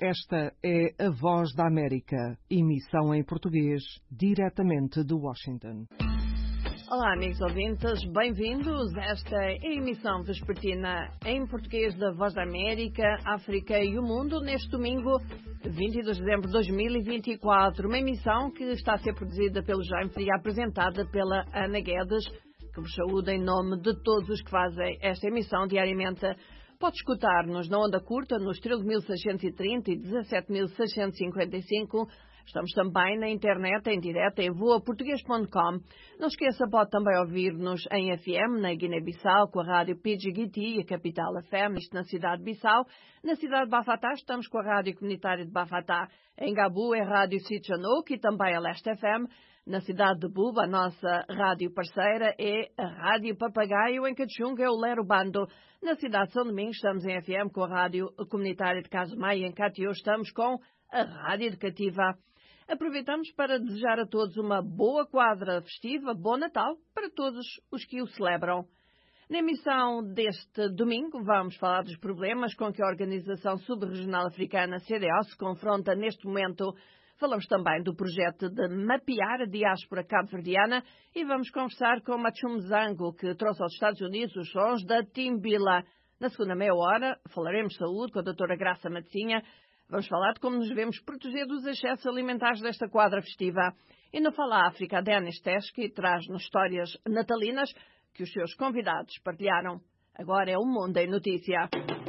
Esta é a Voz da América, emissão em português, diretamente de Washington. Olá, amigos ouvintes, bem-vindos. Esta é a emissão vespertina em português da Voz da América, África e o Mundo, neste domingo, 22 de dezembro de 2024. Uma emissão que está a ser produzida pelo Jaime e apresentada pela Ana Guedes, que vos saúda em nome de todos os que fazem esta emissão diariamente. Pode escutar-nos na onda curta, nos 13.630 e 17.655. Estamos também na internet, em direto, em voaportuguês.com. Não esqueça, pode também ouvir-nos em FM, na Guiné-Bissau, com a rádio PGGT e a Capital FM, isto na cidade de Bissau. Na cidade de Bafatá, estamos com a rádio comunitária de Bafatá. Em Gabu, é a rádio Sitchanouk e também a Leste FM. Na cidade de Buba, a nossa rádio parceira é a Rádio Papagaio. Em Cachunga é o Lero Bando. Na cidade de São Domingos estamos em FM com a rádio comunitária de Casumai. Em Catió estamos com a Rádio Educativa. Aproveitamos para desejar a todos uma boa quadra festiva, bom Natal para todos os que o celebram. Na emissão deste domingo vamos falar dos problemas com que a Organização Sub-Regional Africana, CEDEAO, se confronta neste momento. Falamos também do projeto de mapear a diáspora cabo-verdiana e vamos conversar com Machum Zango, que trouxe aos Estados Unidos os sons da Timbila. Na segunda meia hora falaremos de saúde com a doutora Graça Matosinha. Vamos falar de como nos devemos proteger dos excessos alimentares desta quadra festiva. E no Fala África, a Denis Teschke traz-nos histórias natalinas que os seus convidados partilharam. Agora é o Mundo em Notícia.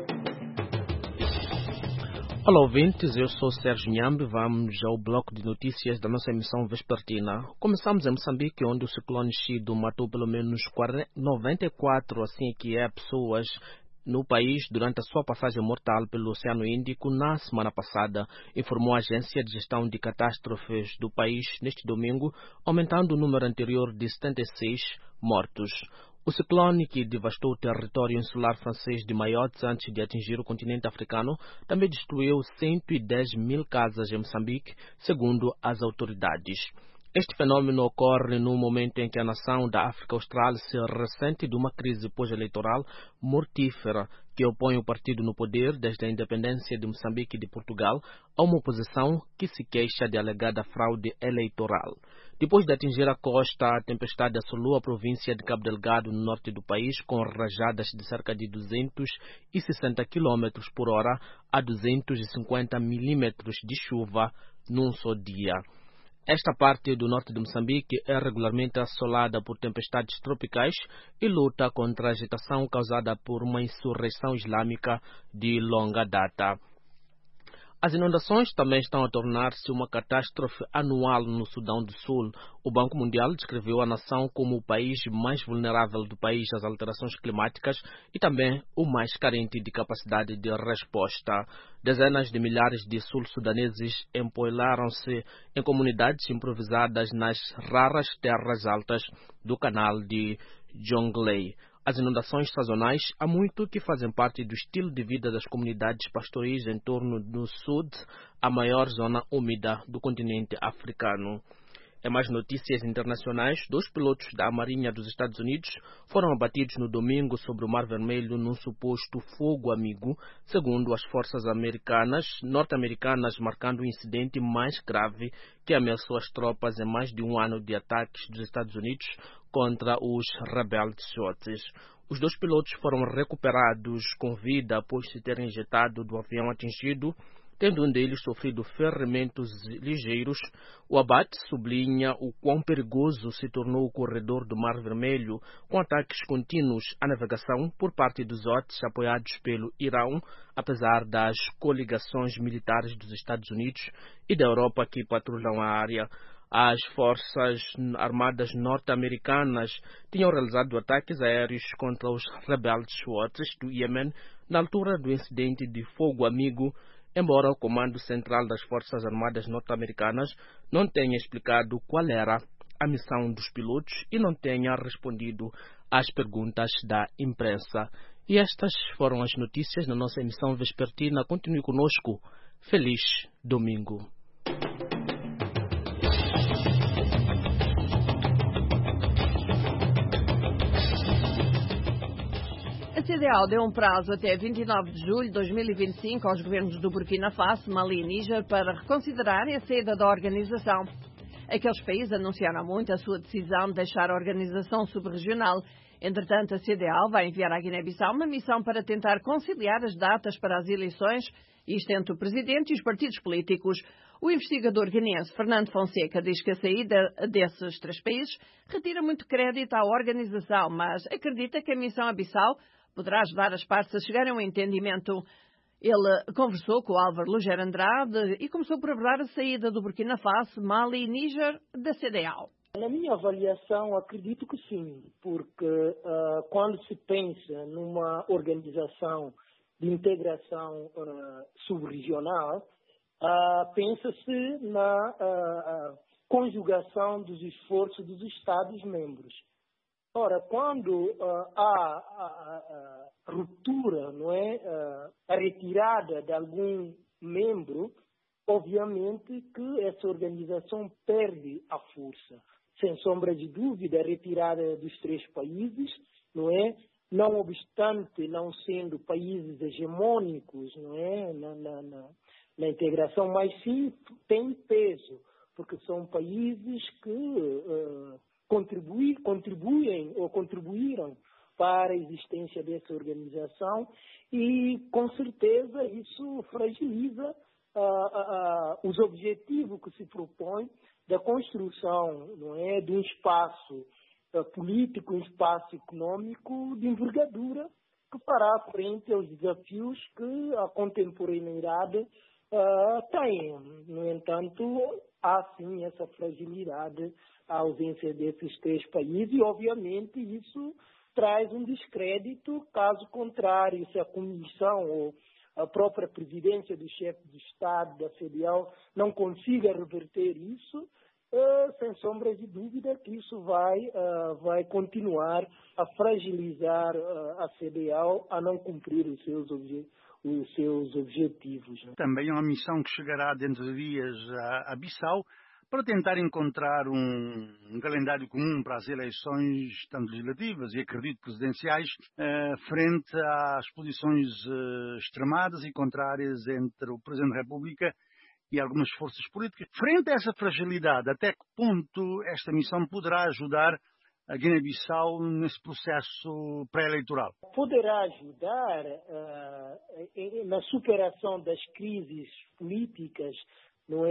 Olá ouvintes, eu sou Sérgio Nhambe. Vamos ao bloco de notícias da nossa emissão vespertina. Começamos em Moçambique, onde o ciclone Chido matou pelo menos 94 pessoas no país durante a sua passagem mortal pelo Oceano Índico na semana passada, informou a Agência de Gestão de Catástrofes do país neste domingo, aumentando o número anterior de 76 mortos. O ciclone, que devastou o território insular francês de Mayotte antes de atingir o continente africano, também destruiu 110 mil casas em Moçambique, segundo as autoridades. Este fenômeno ocorre no momento em que a nação da África Austral se ressente de uma crise pós-eleitoral mortífera que opõe o partido no poder desde a independência de Moçambique e de Portugal a uma oposição que se queixa de alegada fraude eleitoral. Depois de atingir a costa, a tempestade assolou a província de Cabo Delgado, no norte do país, com rajadas de cerca de 260 km por hora a 250 milímetros de chuva num só dia. Esta parte do norte de Moçambique é regularmente assolada por tempestades tropicais e luta contra a agitação causada por uma insurreição islâmica de longa data. As inundações também estão a tornar-se uma catástrofe anual no Sudão do Sul. O Banco Mundial descreveu a nação como o país mais vulnerável do país às alterações climáticas e também o mais carente de capacidade de resposta. Dezenas de milhares de sul-sudaneses empoeilaram-se em comunidades improvisadas nas raras terras altas do canal de Jonglei. As inundações sazonais há muito que fazem parte do estilo de vida das comunidades pastoris em torno do Sud, a maior zona úmida do continente africano. Em mais notícias internacionais, 2 pilotos da Marinha dos Estados Unidos foram abatidos no domingo sobre o Mar Vermelho num suposto fogo amigo, segundo as forças norte-americanas, marcando o incidente mais grave que ameaçou as tropas em mais de um ano de ataques dos Estados Unidos contra os rebeldes Houthis. Os 2 pilotos foram recuperados com vida após se terem injetado do avião atingido, tendo um deles sofrido ferimentos ligeiros. O abate sublinha o quão perigoso se tornou o corredor do Mar Vermelho, com ataques contínuos à navegação por parte dos Houthis apoiados pelo Irão, apesar das coligações militares dos Estados Unidos e da Europa que patrulham a área. As forças armadas norte-americanas tinham realizado ataques aéreos contra os rebeldes Houthis do Iêmen na altura do incidente de fogo amigo, embora o Comando Central das Forças Armadas norte-americanas não tenha explicado qual era a missão dos pilotos e não tenha respondido às perguntas da imprensa. E estas foram as notícias na nossa emissão vespertina. Continue conosco. Feliz domingo. A CEDEAO deu um prazo até 29 de julho de 2025 aos governos do Burkina Faso, Mali e Níger para reconsiderarem a saída da organização. Aqueles países anunciaram há muito a sua decisão de deixar a organização subregional. Entretanto, a CEDEAO vai enviar à Guiné-Bissau uma missão para tentar conciliar as datas para as eleições, isto entre o presidente e os partidos políticos. O investigador guineense Fernando Fonseca diz que a saída desses três países retira muito crédito à organização, mas acredita que a missão a Bissau poderá ajudar as partes a chegarem a um entendimento. Ele conversou com o Álvaro Luger Andrade e começou por abordar a saída do Burkina Faso, Mali e Níger da CEDEAO. Na minha avaliação, acredito que sim, porque quando se pensa numa organização de integração subregional, pensa-se na conjugação dos esforços dos Estados-membros. Ora, quando há a ruptura, não é, a retirada de algum membro, obviamente que essa organização perde a força. Sem sombra de dúvida, a retirada dos três países, não é? Não obstante não sendo países hegemônicos, não é, na integração, mas sim tem peso, porque são países que contribuem ou contribuíram para a existência dessa organização e, com certeza, isso fragiliza os objetivos que se propõe da construção, não é, de um espaço político, um espaço econômico de envergadura que fará frente aos desafios que a contemporaneidade tem. No entanto, há sim essa fragilidade, a ausência desses três países e, obviamente, isso traz um descrédito, caso contrário, se a Comissão ou a própria presidência do chefe de Estado da CEDEAO não consiga reverter isso, sem sombra de dúvida que isso vai continuar a fragilizar a CEDEAO a não cumprir os seus objetivos. Também é uma missão que chegará dentro de dias a Bissau para tentar encontrar um calendário comum para as eleições, tanto legislativas e, acredito, presidenciais, frente às posições extremadas e contrárias entre o Presidente da República e algumas forças políticas. Frente a essa fragilidade, até que ponto esta missão poderá ajudar a Guiné-Bissau nesse processo pré-eleitoral? Poderá ajudar na superação das crises políticas, não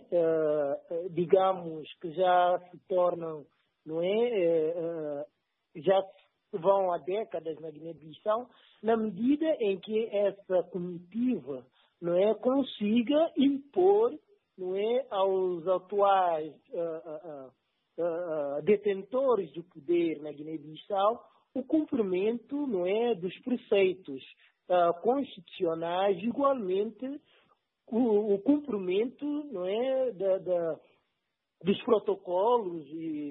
é? Digamos que já se tornam, não é? Já vão há décadas na Guiné-Bissau, na medida em que essa comitiva, não é, consiga impor, não é, aos atuais detentores do poder na Guiné-Bissau o cumprimento, não é, dos preceitos constitucionais, igualmente o cumprimento, não é, dos protocolos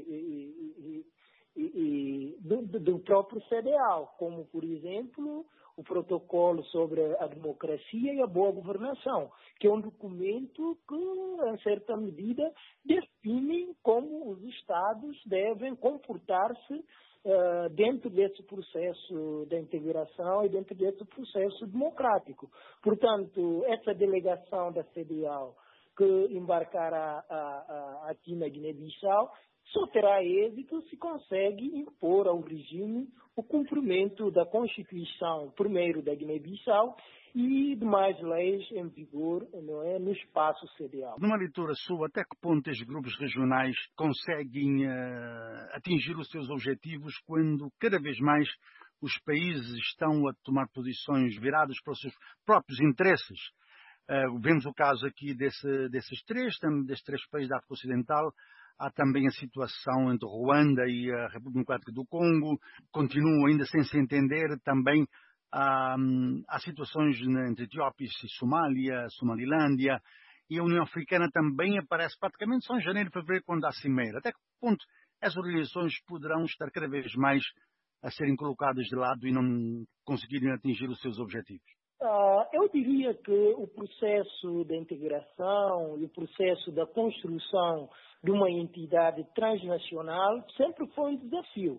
e do próprio CEDEAO, como, por exemplo, o protocolo sobre a democracia e a boa governação, que é um documento que, em certa medida, define como os Estados devem comportar-se dentro desse processo de integração e dentro desse processo democrático. Portanto, essa delegação da CEDEAO que embarcará aqui na Guiné-Bissau só terá êxito se consegue impor ao regime o cumprimento da Constituição, primeiro da Guiné-Bissau, e demais leis em vigor, não é, no espaço CEDEAO. Numa leitura sua, até que ponto estes grupos regionais conseguem atingir os seus objetivos quando cada vez mais os países estão a tomar posições viradas para os seus próprios interesses? Vemos o caso aqui desses três países da África Ocidental. Há também a situação entre Ruanda e a República Democrática do Congo. Continuam ainda sem se entender. Também há situações entre Etiópia e Somália, Somalilândia. E a União Africana também aparece praticamente só em janeiro e fevereiro, quando há cimeira. Até que ponto essas organizações poderão estar cada vez mais a serem colocadas de lado e não conseguirem atingir os seus objetivos? Eu diria que o processo de integração e o processo da construção de uma entidade transnacional sempre foi um desafio.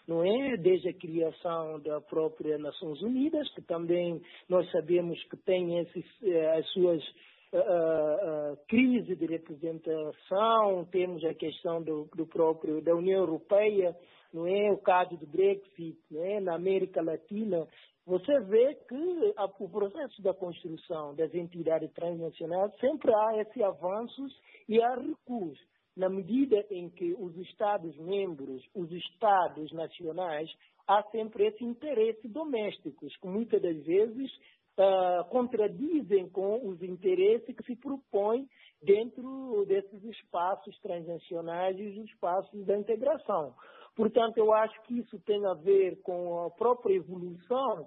não é? Desde a criação da própria Nações Unidas, que também nós sabemos que tem as suas crise de representação, temos a questão da União Europeia, não é? O caso do Brexit, não é? Na América Latina. Você vê que o processo da construção das entidades transnacionais sempre há esses avanços e há recuos, na medida em que os Estados-membros, os Estados nacionais, há sempre esse interesse domésticos, que muitas das vezes contradizem com os interesses que se propõem dentro desses espaços transnacionais e os espaços da integração. Portanto, eu acho que isso tem a ver com a própria evolução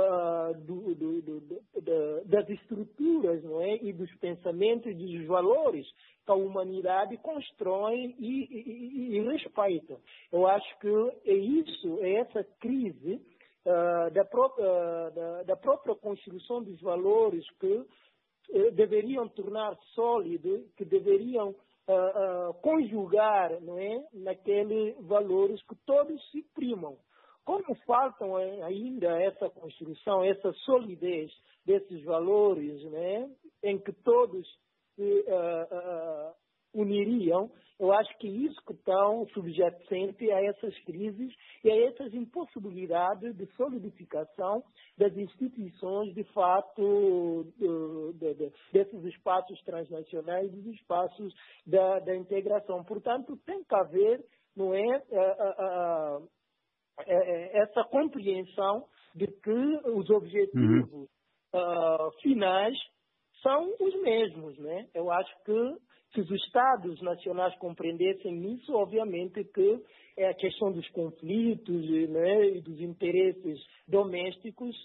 das estruturas, não é? E dos pensamentos e dos valores que a humanidade constrói e respeita. Eu acho que é essa crise da própria construção dos valores que deveriam tornar sólidos, que deveriam conjugar, não é, naqueles valores que todos se primam. Como faltam ainda essa construção, essa solidez desses valores, né, em que todos se uniriam, eu acho que isso que estão subjacente a essas crises e a essas impossibilidades de solidificação das instituições, de fato, desses espaços transnacionais, dos espaços da integração. Portanto, tem que haver, não é, essa compreensão de que os objetivos finais são os mesmos, né? Eu acho que se os Estados nacionais compreendessem isso, obviamente que a questão dos conflitos, né, e dos interesses domésticos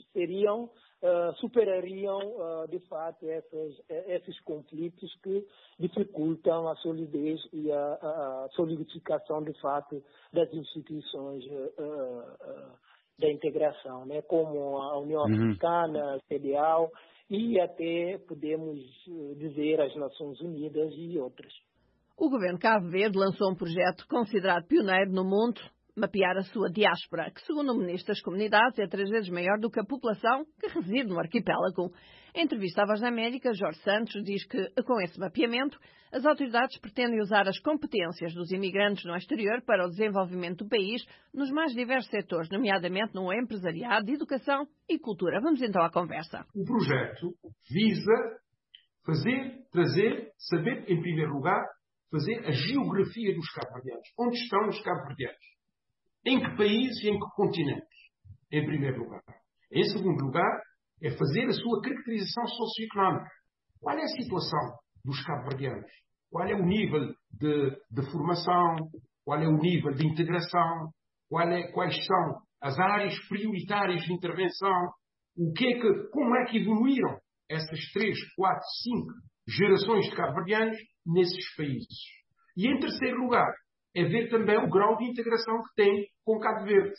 superariam, de fato, esses conflitos que dificultam a solidez e a solidificação, de fato, das instituições da integração, né, como a União Africana, a CEDEAO, e até podemos dizer as Nações Unidas e outras. O governo de Cabo Verde lançou um projeto considerado pioneiro no mundo, mapear a sua diáspora, que, segundo o Ministro das Comunidades, é 3 vezes maior do que a população que reside no arquipélago. Em entrevista à Voz da América, Jorge Santos diz que, com esse mapeamento, as autoridades pretendem usar as competências dos imigrantes no exterior para o desenvolvimento do país nos mais diversos setores, nomeadamente no empresariado, educação e cultura. Vamos então à conversa. O projeto visa trazer, saber, em primeiro lugar, fazer a geografia dos cabo-verdianos. Onde estão os cabo-verdianos? Em que países e em que continentes? Em primeiro lugar. Em segundo lugar, é fazer a sua caracterização socioeconómica. Qual é a situação dos cabo-verdianos? Qual é o nível de formação? Qual é o nível de integração? Quais são as áreas prioritárias de intervenção? Como é que evoluíram essas 3, 4, 5 gerações de cabo-verdianos nesses países? E em terceiro lugar, é ver também o grau de integração que tem com Cabo Verde.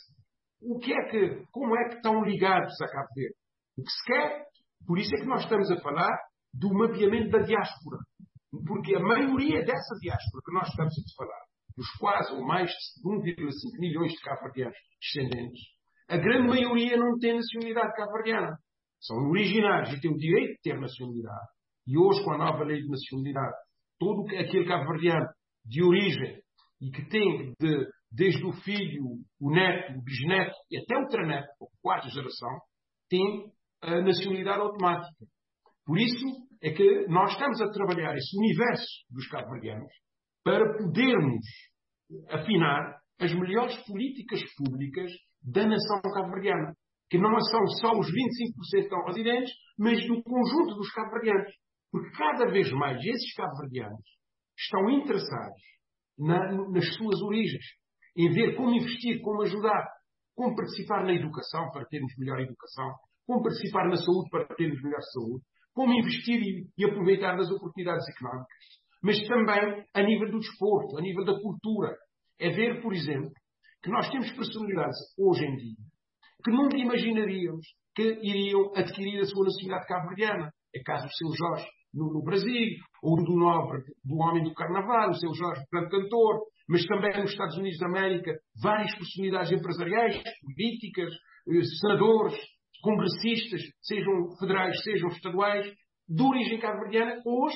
Como é que estão ligados a Cabo Verde? O que se quer, por isso é que nós estamos a falar do mapeamento da diáspora. Porque a maioria dessa diáspora que nós estamos a falar, dos quase ou mais de 1,5 milhões de cabo-verdianos descendentes, a grande maioria não tem nacionalidade cabo-verdiana. São originários e têm o direito de ter nacionalidade. E hoje, com a nova lei de nacionalidade, todo aquele cabo-verdiano de origem e que tem desde o filho, o neto, o bisneto e até o traneto, a 4ª geração, tem a nacionalidade automática. Por isso é que nós estamos a trabalhar esse universo dos cabo-verdianos para podermos afinar as melhores políticas públicas da nação cabo-verdiana, que não são só os 25% que estão residentes, mas do conjunto dos cabo-verdianos. Porque cada vez mais esses cabo-verdianos estão interessados nas suas origens, em ver como investir, como ajudar, como participar na educação para termos melhor educação, como participar na saúde para termos melhor saúde, como investir e aproveitar das oportunidades económicas, mas também a nível do desporto, a nível da cultura. É ver, por exemplo, que nós temos personalidades hoje em dia que nunca imaginaríamos que iriam adquirir a sua nacionalidade cabo-verdiana. É o caso do Seu Jorge no Brasil, ou do nobre, do homem do carnaval, o seu Jorge, grande cantor, mas também nos Estados Unidos da América, várias personalidades empresariais, políticas, senadores, congressistas, sejam federais, sejam estaduais, de origem cabo-verdiana, hoje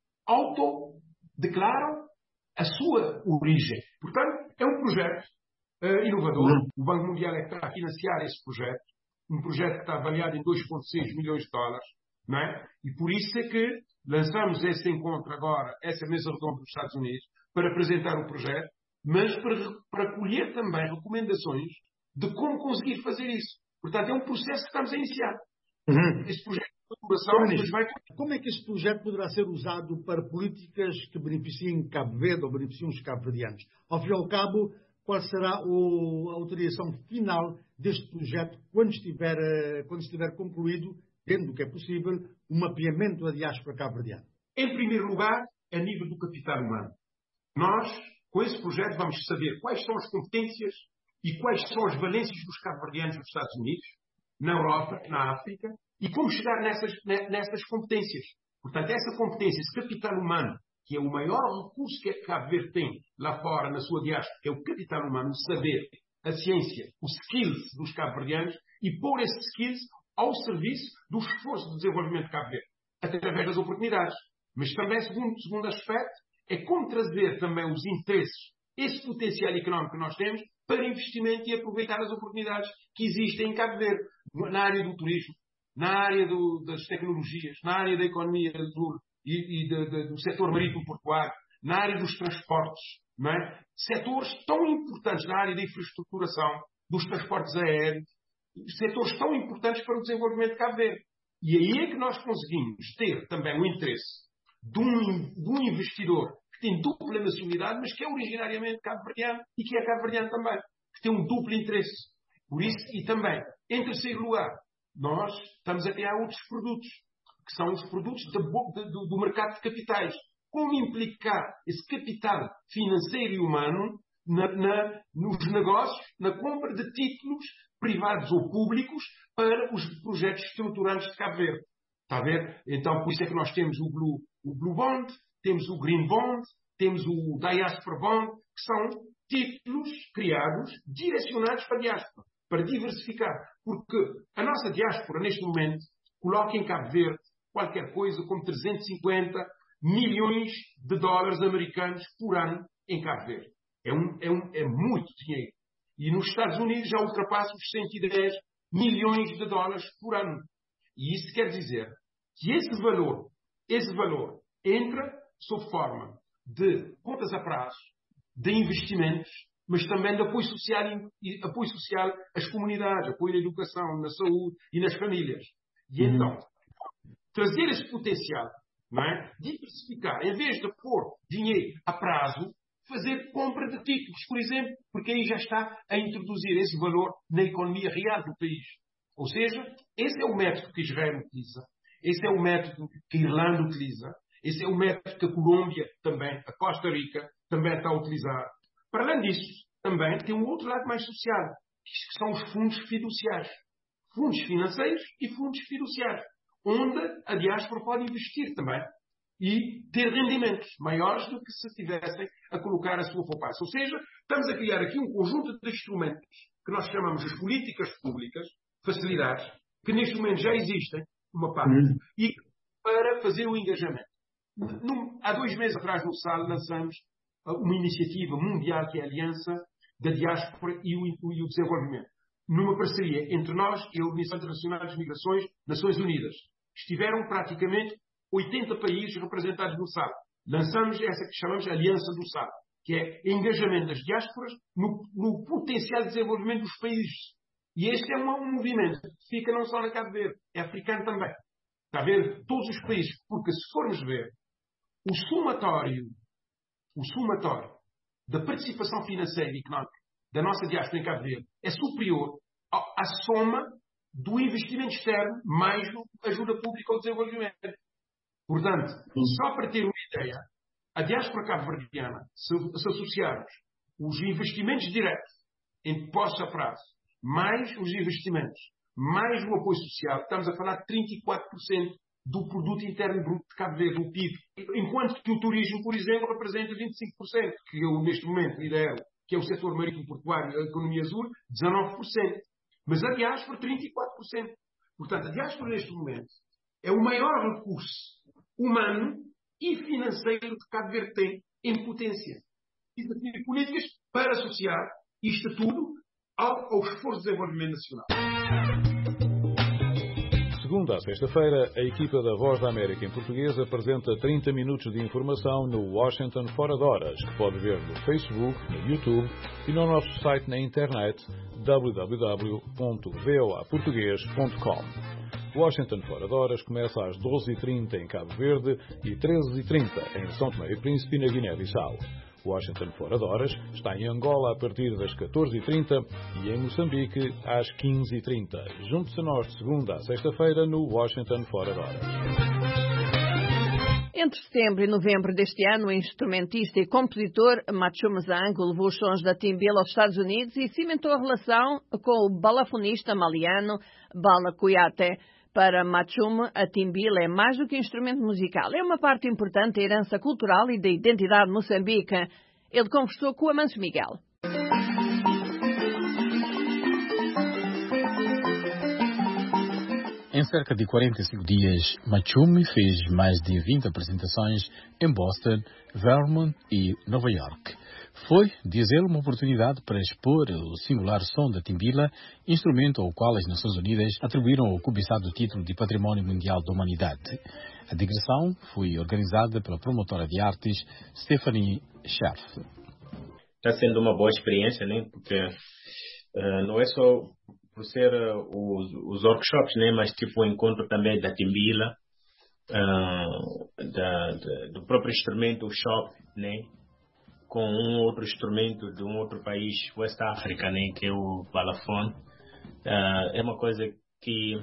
autodeclaram a sua origem. Portanto, é um projeto inovador. O Banco Mundial é que está a financiar esse projeto, um projeto que está avaliado em 2,6 milhões de dólares, não é? E por isso é que lançamos esse encontro agora, essa mesa redonda dos Estados Unidos, para apresentar o projeto, mas para colher também recomendações de como conseguir fazer isso. Portanto, é um processo que estamos a iniciar. Esse projeto de elaboração, como é que esse projeto poderá ser usado para políticas que beneficiem Cabo Verde ou beneficiem os cabo-verdianos? Ao fim e ao cabo, qual será a autorização final deste projeto quando estiver concluído, tendo o que é possível, o mapeamento da diáspora cabo-verdiana? Em primeiro lugar, a nível do capital humano. Nós, com esse projeto, vamos saber quais são as competências e quais são as valências dos cabo-verdianos nos Estados Unidos, na Europa, na África, e como chegar nessas competências. Portanto, essa competência, esse capital humano, que é o maior recurso que Cabo Verde tem lá fora, na sua diáspora, é o capital humano, o saber, a ciência, os skills dos cabo-verdianos, e pôr esses skills ao serviço do esforço de desenvolvimento de Cabo Verde, através das oportunidades. Mas também, segundo aspecto, é como trazer também os interesses, esse potencial económico que nós temos, para investimento e aproveitar as oportunidades que existem em Cabo Verde, na área do turismo, na área das tecnologias, na área da economia do setor marítimo portuário, na área dos transportes, não é? Setores tão importantes na área da infraestruturação, dos transportes aéreos, setores tão importantes para o desenvolvimento de Cabo Verde. E aí é que nós conseguimos ter também o interesse de um investidor que tem dupla nacionalidade, mas que é originariamente cabo-verdiano e que é cabo-verdiano também, que tem um duplo interesse. Por isso, e também, em terceiro lugar, nós estamos a criar outros produtos, que são os produtos do mercado de capitais. Como implicar esse capital financeiro e humano nos negócios, na compra de títulos privados ou públicos para os projetos estruturantes de Cabo Verde. Está a ver? Então, por isso é que nós temos o Blue Bond, temos o Green Bond, temos o Diaspora Bond, que são títulos criados, direcionados para a diáspora, para diversificar. Porque a nossa diáspora, neste momento, coloca em Cabo Verde qualquer coisa como 350 milhões de dólares americanos por ano em Cabo Verde. É muito dinheiro. E nos Estados Unidos já ultrapassa os 110 milhões de dólares por ano. E isso quer dizer que esse valor entra sob forma de contas a prazo, de investimentos, mas também de apoio social às comunidades, apoio na educação, na saúde e nas famílias. E então, trazer esse potencial, não é? Diversificar, em vez de pôr dinheiro a prazo, fazer compra de títulos, por exemplo, porque aí já está a introduzir esse valor na economia real do país. Ou seja, esse é o método que Israel utiliza, esse é o método que a Irlanda utiliza, esse é o método que a Colômbia também, a Costa Rica, também está a utilizar. Para além disso, também tem um outro lado mais social, que são os fundos fiduciários. Fundos financeiros e fundos fiduciários, onde a diáspora pode investir também e ter rendimentos maiores do que se estivessem a colocar a sua poupança. Ou seja, estamos a criar aqui um conjunto de instrumentos que nós chamamos de políticas públicas, facilidades, que neste momento já existem, uma parte, e para fazer o engajamento. Há 2 meses atrás, no SAL, lançamos uma iniciativa mundial que é a Aliança da Diáspora e o Desenvolvimento, numa parceria entre nós e a Organização Internacional das Migrações, Nações Unidas. Estiveram praticamente 80 países representados no SAL. Lançamos essa que chamamos a Aliança do SAL, que é engajamento das diásporas no potencial de desenvolvimento dos países. E este é um movimento que fica não só na Cabo Verde, é africano também. Está a ver? Todos os países, porque se formos ver, o somatório da participação financeira e económica da nossa diáspora em Cabo Verde é superior à soma do investimento externo mais a ajuda pública ao desenvolvimento. Portanto, só para ter uma ideia, a diáspora cabo-verdiana, se associarmos os investimentos diretos em postos a prazo, mais os investimentos, mais o apoio social, estamos a falar de 34% do produto interno bruto de Cabo Verde, o PIB. Enquanto que o turismo, por exemplo, representa 25%, que eu neste momento lidero, que é o setor marítimo portuário da economia azul, 19%. Mas a diáspora, 34%. Portanto, a diáspora neste momento é o maior recurso humano e financeiro que Cabo Verde tem em potência. E definir políticas para associar isto tudo ao esforço de desenvolvimento nacional. Segunda a sexta-feira, a equipa da Voz da América em português apresenta 30 minutos de informação no Washington Fora de Horas, que pode ver no Facebook, no YouTube e no nosso site na internet www.voaportugues.com. Washington Fora de Horas começa às 12h30 em Cabo Verde e 13h30 em São Tomé e Príncipe, na Guiné-Bissau. Washington Fora de Horas está em Angola a partir das 14h30 e em Moçambique às 15h30. Junte-se a nós de segunda a sexta-feira no Washington Fora de Horas. Entre setembro e novembro deste ano, o instrumentista e compositor Machum Zango levou os sons da Timbila aos Estados Unidos e cimentou a relação com o balafonista maliano Bala Kuyate. Para Machum, a timbila é mais do que um instrumento musical. É uma parte importante da herança cultural e da identidade moçambique. Ele conversou com o Amancio Miguel. Em cerca de 45 dias, Machum fez mais de 20 apresentações em Boston, Vermont e Nova York. Foi, diz ele, uma oportunidade para expor o singular som da timbila, instrumento ao qual as Nações Unidas atribuíram o cobiçado título de Património Mundial da Humanidade. A digressão foi organizada pela promotora de artes Stephanie Scherf. Está sendo uma boa experiência, né? Porque não é só por ser os workshops, né? Mas tipo o encontro também da timbila, do próprio instrumento, o shop, né? Com um outro instrumento de um outro país, West África, né, que é o balafone. É uma coisa que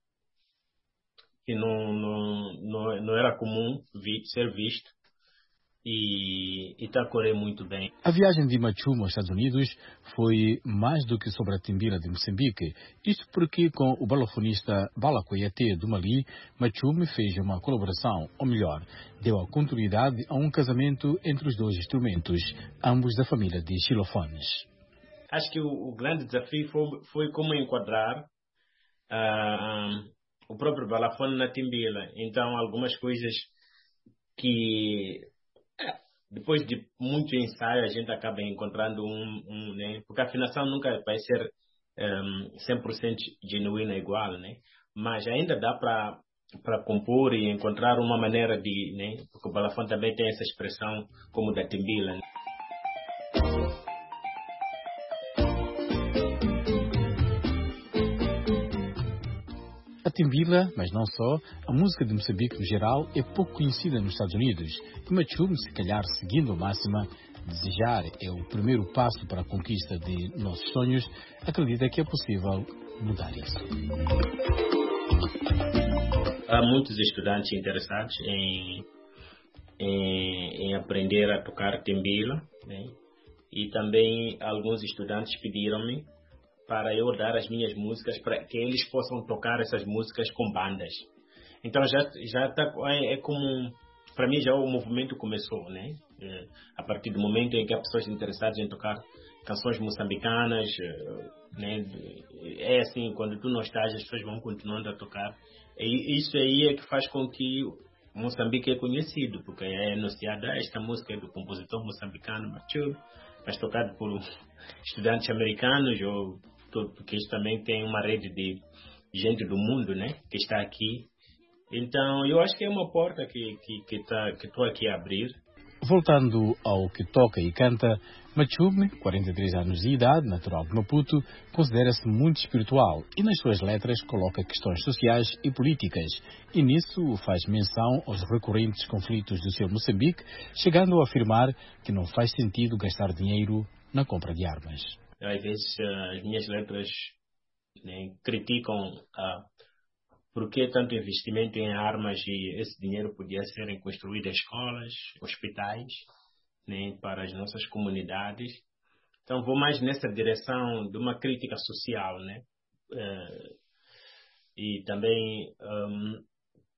não era comum ser visto e está a correr muito bem. A viagem de Machum aos Estados Unidos foi mais do que sobre a timbila de Moçambique. Isto porque com o balafonista Bala Kuyate do Mali, Machum fez uma colaboração, ou melhor, deu a continuidade a um casamento entre os dois instrumentos, ambos da família de xilofones. Acho que o grande desafio foi como enquadrar o próprio balafone na timbila. Então, algumas coisas que depois de muito ensaio a gente acaba encontrando né? Porque a afinação nunca vai ser 100% genuína igual, né? Mas ainda dá para compor e encontrar uma maneira de, né? Porque o balafone também tem essa expressão como da timbila, né? A timbila, mas não só, a música de Moçambique no geral é pouco conhecida nos Estados Unidos. E Machum, se calhar seguindo a máxima, desejar é o primeiro passo para a conquista de nossos sonhos, acredita que é possível mudar isso. Há muitos estudantes interessados em aprender a tocar timbila, né? E também alguns estudantes pediram-me para eu dar as minhas músicas para que eles possam tocar essas músicas com bandas. Então já tá, é como, para mim já o movimento começou, né? A partir do momento em que há pessoas interessadas em tocar canções moçambicanas, né? É assim, quando tu não estás, as pessoas vão continuando a tocar. E isso aí é que faz com que Moçambique é conhecido, porque é anunciada esta música é do compositor moçambicano Machum, mas tocado por estudantes americanos, porque isso também tem uma rede de gente do mundo, né, que está aqui. Então, eu acho que é uma porta que estou aqui a abrir. Voltando ao que toca e canta, Machum, 43 anos de idade, natural de Maputo, considera-se muito espiritual e nas suas letras coloca questões sociais e políticas. E nisso faz menção aos recorrentes conflitos do seu Moçambique, chegando a afirmar que não faz sentido gastar dinheiro na compra de armas. Às vezes as minhas letras, né, criticam por que tanto investimento em armas e esse dinheiro podia ser em construir escolas, hospitais, né, para as nossas comunidades. Então vou mais nessa direção de uma crítica social, né? E também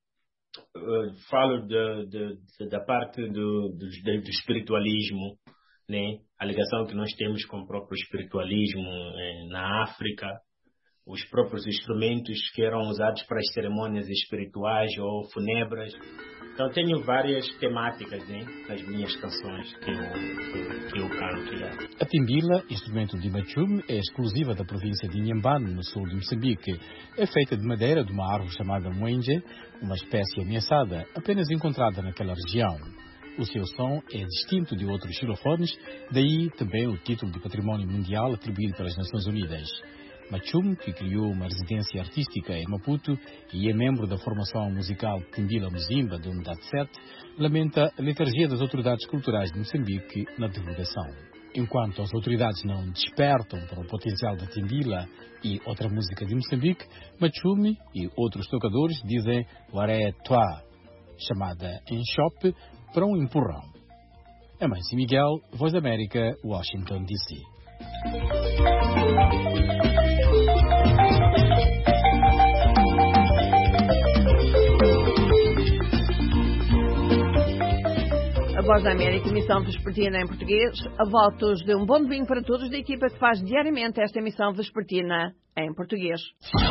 falo da parte do espiritualismo, né? A ligação que nós temos com o próprio espiritualismo na África, os próprios instrumentos que eram usados para as cerimônias espirituais ou funebras. Então tenho várias temáticas, né, nas minhas canções que eu canto. Já. A timbila, instrumento de Machum, é exclusiva da província de Inhambane, no sul de Moçambique. É feita de madeira de uma árvore chamada muenge, uma espécie ameaçada, apenas encontrada naquela região. O seu som é distinto de outros xilofones, daí também o título de Património Mundial atribuído pelas Nações Unidas. Machum, que criou uma residência artística em Maputo e é membro da formação musical Timbila Muzimba do UNDAD-7, lamenta a letargia das autoridades culturais de Moçambique na divulgação. Enquanto as autoridades não despertam para o potencial da timbila e outra música de Moçambique, Machum e outros tocadores dizem Waré Toa, chamada em shop, para um empurrão. Amâncio Miguel, Voz da América, Washington, D.C. A Voz da América, emissão vespertina em português, a votos de um bom domingo para todos da equipa que faz diariamente esta emissão vespertina em português.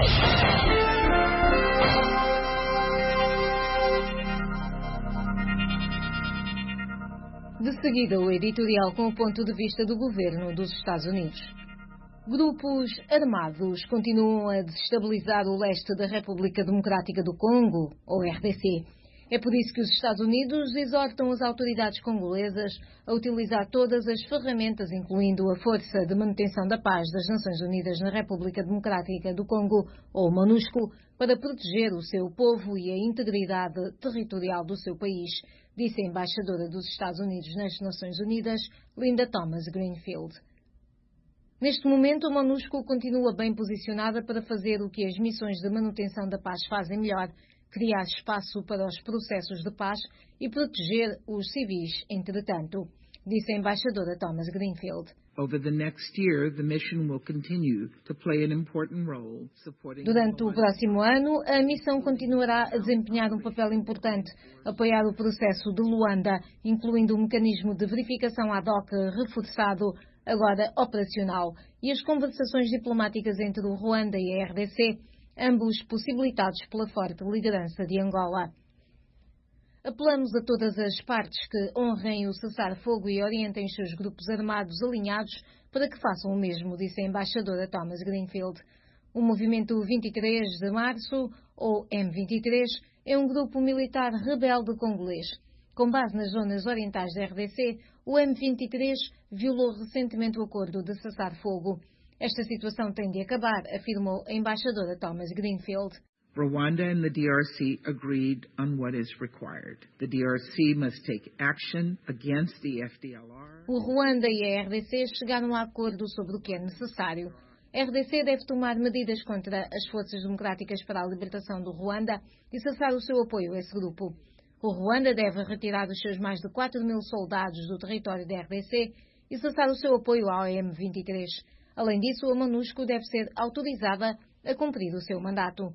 De seguida, o editorial com o ponto de vista do governo dos Estados Unidos. Grupos armados continuam a desestabilizar o leste da República Democrática do Congo, ou RDC. É por isso que os Estados Unidos exortam as autoridades congolesas a utilizar todas as ferramentas, incluindo a Força de Manutenção da Paz das Nações Unidas na República Democrática do Congo, ou MONUSCO, para proteger o seu povo e a integridade territorial do seu país, disse a embaixadora dos Estados Unidos nas Nações Unidas, Linda Thomas-Greenfield. Neste momento, a MONUSCO continua bem posicionada para fazer o que as missões de manutenção da paz fazem melhor, criar espaço para os processos de paz e proteger os civis, entretanto, disse a embaixadora Thomas-Greenfield. Durante o próximo ano, a missão continuará a desempenhar um papel importante, apoiar o processo de Luanda, incluindo um mecanismo de verificação ad hoc reforçado, agora operacional, e as conversações diplomáticas entre o Ruanda e a RDC, ambos possibilitados pela forte liderança de Angola. Apelamos a todas as partes que honrem o cessar-fogo e orientem os seus grupos armados alinhados para que façam o mesmo, disse a embaixadora Thomas-Greenfield. O Movimento 23 de Março, ou M23, é um grupo militar rebelde congolês. Com base nas zonas orientais da RDC, o M23 violou recentemente o acordo de cessar-fogo. Esta situação tem de acabar, afirmou a embaixadora Thomas-Greenfield. Rwanda and the DRC agreed on what is required. The DRC must take action against the FDLR. O Ruanda e a RDC chegaram a acordo sobre o que é necessário. A RDC deve tomar medidas contra as Forças Democráticas para a Libertação do Ruanda e cessar o seu apoio a esse grupo. O Ruanda deve retirar os seus mais de 4.000 soldados do território da RDC e cessar o seu apoio ao M23. Além disso, a MONUSCO deve ser autorizada a cumprir o seu mandato.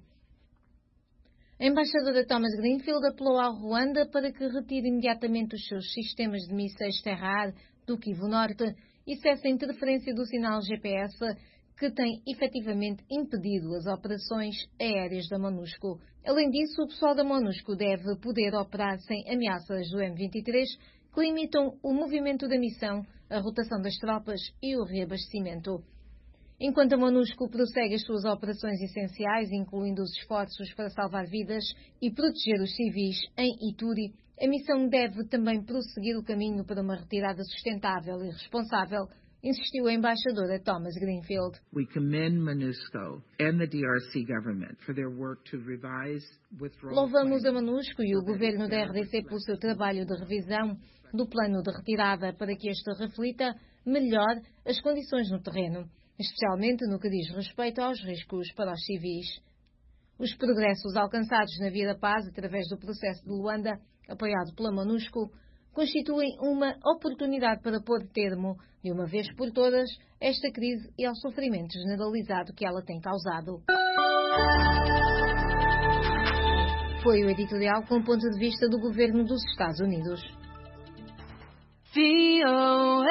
A embaixadora Thomas-Greenfield apelou ao Ruanda para que retire imediatamente os seus sistemas de mísseis terra-ar do Kivu Norte e cesse a interferência do sinal GPS que tem efetivamente impedido as operações aéreas da MONUSCO. Além disso, o pessoal da MONUSCO deve poder operar sem ameaças do M23 que limitam o movimento da missão, a rotação das tropas e o reabastecimento. Enquanto a MONUSCO prossegue as suas operações essenciais, incluindo os esforços para salvar vidas e proteger os civis em Ituri, a missão deve também prosseguir o caminho para uma retirada sustentável e responsável, insistiu a embaixadora Thomas-Greenfield. We commend MONUSCO and the DRC government for their work to revise withdrawal. Louvamos a MONUSCO e o governo da RDC pelo seu trabalho de revisão do plano de retirada para que este reflita melhor as condições no terreno, especialmente no que diz respeito aos riscos para os civis. Os progressos alcançados na via da paz através do processo de Luanda, apoiado pela MONUSCO, constituem uma oportunidade para pôr termo, de uma vez por todas, a esta crise e ao sofrimento generalizado que ela tem causado. foi o editorial com o ponto de vista do governo dos Estados Unidos.